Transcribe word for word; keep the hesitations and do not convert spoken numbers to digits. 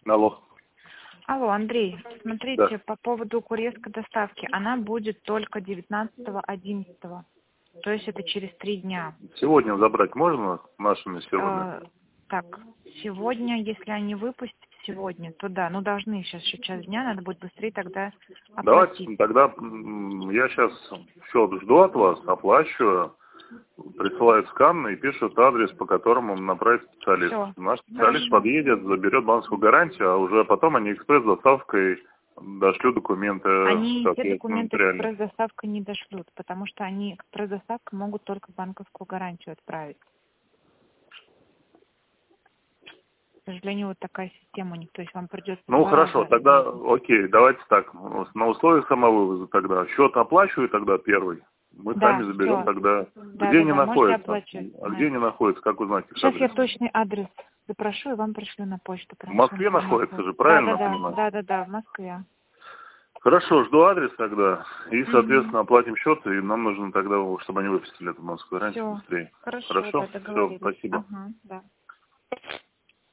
Алло. Алло, Андрей, смотрите, Да. по поводу курьерской доставки, она будет только девятнадцатого одиннадцатого, то есть это через три дня. Сегодня забрать можно нашими силами? Э, так, сегодня, если они выпустят сегодня, то да, ну должны сейчас еще час дня, надо будет быстрее тогда оплатить. Давайте тогда м, я сейчас все жду от вас, оплачиваю, присылают скан и пишут адрес, по которому направить специалист. Все, Наш специалист хорошо. подъедет, заберет банковскую гарантию, а уже потом они экспресс-доставкой дошлют документы, Они те соответственно, документы нотариально. экспресс-доставкой не дошлют, потому что они экспресс-доставкой могут только банковскую гарантию отправить. К сожалению, вот такая система у них, то есть вам придется Ну два хорошо, раза тогда ездить. окей, давайте так, на условиях самовывоза тогда. Счет оплачиваю тогда первый. Мы сами Да, заберем все. тогда. Да, Где да, они да, можете находятся? оплачивать. А Да. где они находятся? Как узнать их Сейчас я адрес? точный адрес запрошу и вам пришлю на почту В прям всю Москве находится информацию. же, Да, да, правильно да, понимаю? да, да, да, в Москве. Хорошо, жду адрес тогда. И, Угу. соответственно, оплатим счет, и нам нужно тогда, чтобы они выпустили эту банковскую гарантию Все. быстрее. Хорошо, Хорошо? да, Все, договорились. спасибо. Ага, да.